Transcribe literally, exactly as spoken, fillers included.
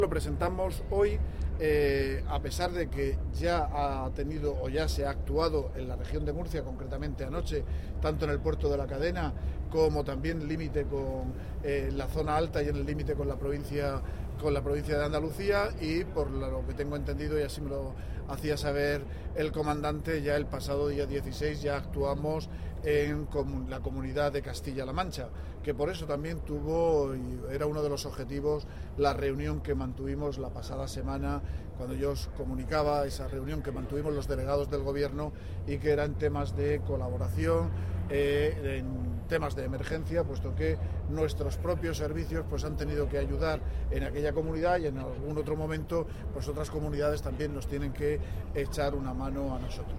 Lo presentamos hoy, eh, a pesar de que ya ha tenido o ya se ha actuado en la región de Murcia, concretamente anoche, tanto en el puerto de la Cadena como también límite con eh, la zona alta y en el límite con la provincia con la provincia de Andalucía, y por lo que tengo entendido, y así me lo hacía saber el comandante, ya el pasado día dieciséis ya actuamos en la comunidad de Castilla-La Mancha, que por eso también tuvo, y era uno de los objetivos, la reunión que mantuvimos la pasada semana, cuando yo os comunicaba esa reunión que mantuvimos los delegados del gobierno y que eran temas de colaboración, eh, en temas de emergencia, puesto que nuestros propios servicios pues han tenido que ayudar en aquella comunidad, y en algún otro momento pues otras comunidades también nos tienen que echar una mano a nosotros.